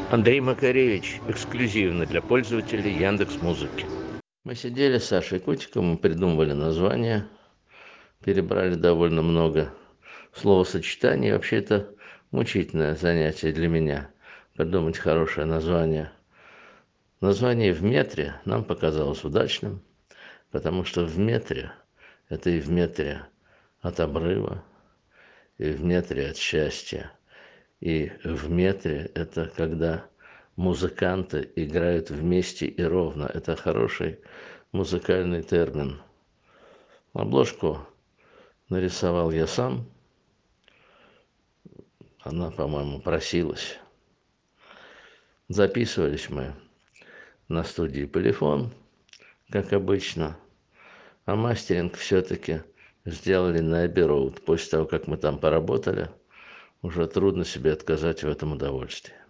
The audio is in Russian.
Андрей Макаревич, эксклюзивно для пользователей Яндекс.Музыки. Мы сидели с Сашей Котиком, мы придумывали название, перебрали довольно много словосочетаний. Вообще это мучительное занятие для меня, придумать хорошее название. Название «В метре» нам показалось удачным, потому что в метре– это и в метре от обрыва, и в метре от счастья, и в метре– это когда музыканты играют вместе и ровно. Это хороший музыкальный термин. Обложку нарисовал я сам. Она, по-моему, просилась. Записывались мы на студии «Полифон», как обычно. А мастеринг все-таки сделали на Abbey Road. После того, как мы там поработали, уже трудно себе отказать в этом удовольствии.